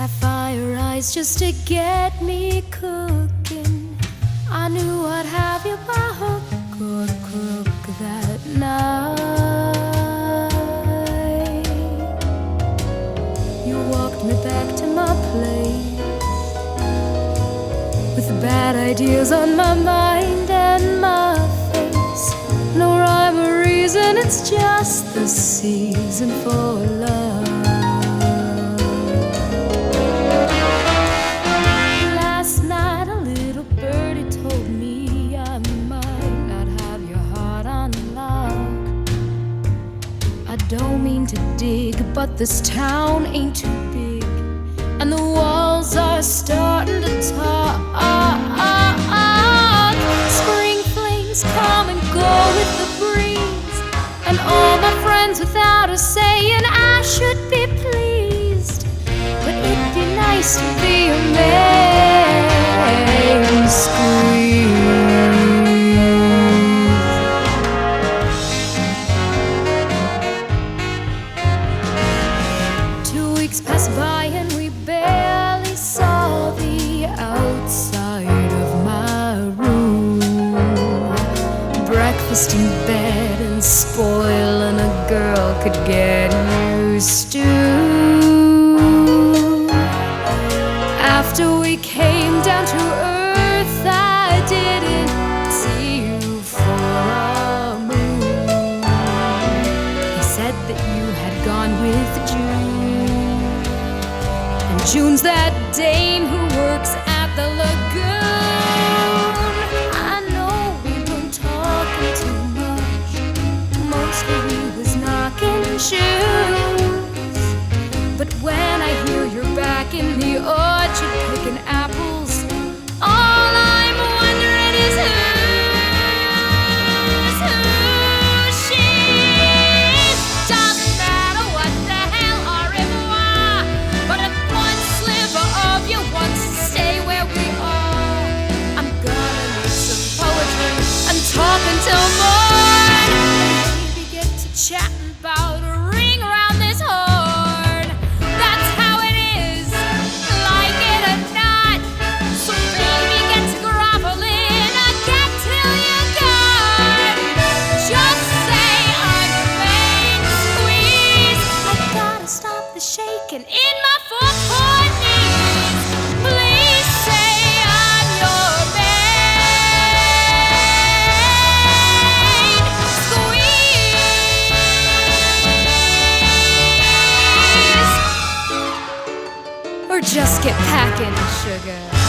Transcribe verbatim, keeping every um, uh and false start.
Sapphire eyes just to get me cooking. I knew I'd have you by hook or crook that night. You walked me back to my place with the bad ideas on my mind and my face. No rhyme or reason, it's just the season for love. Last night a little birdie told me I might not have your heart on lock. I don't mean to dig, but this town ain't too big, and the walls are starting to talk. Spring flings come and go with the breeze, and all my friends without a saying I should be pleased. But it'd be nice to be a man squeeze. Two weeks passed by and we barely saw the outside of my room. Breakfast in bed and spoiling a girl could get used to. After we came down to earth, I didn't see you for a moon. He said that you had gone with June, and June's that dame who works at the lagoon. I know we weren't talking too much, mostly he was knocking shoes. But when I hear you're back in the orchard picking apples, all I'm wondering is who's who she is. Doesn't matter what the hell or if why, but if one sliver of you wants to stay where we are, I'm gonna need some poetry and talk until morning. Maybe get to chatting about a ring around this horn. That's how it is, like it or not. So baby, get to groveling, I get till you're gone. Just say I'm your main squeeze. I gotta stop the shaking in my four-point knees. Please say I'm your main squeeze. Or just get packing, sugar.